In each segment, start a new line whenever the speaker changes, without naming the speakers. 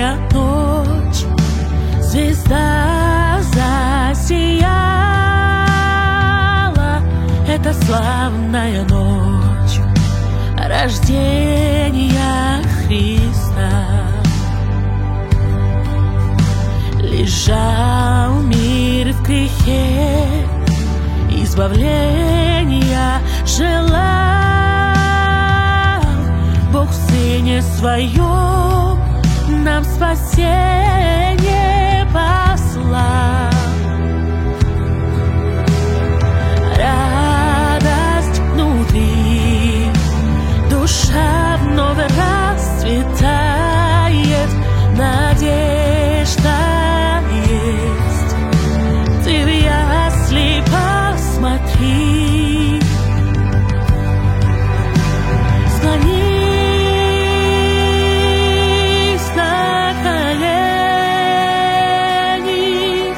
Осенняя ночь, звезда засияла. Это славная ночь рождения Христа. Лежал мир в грехе, избавления желал. Бог в Сыне Своем нам спасение послал. Радость внутри, душа вновь расцветает, надежда есть. Ты в ясли посмотри, склонись на колени,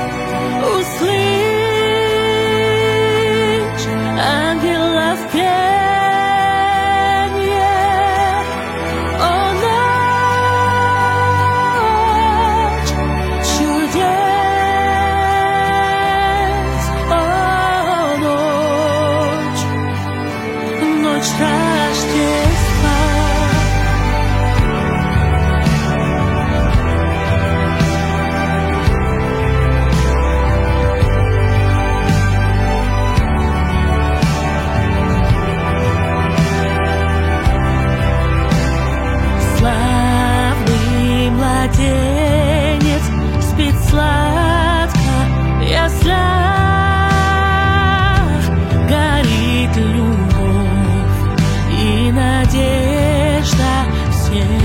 услышь ангелов пение. О, ночь чудес, о, ночь Рождества. Славный младенец спит сладко в яслях, горит любовь и надежда всем.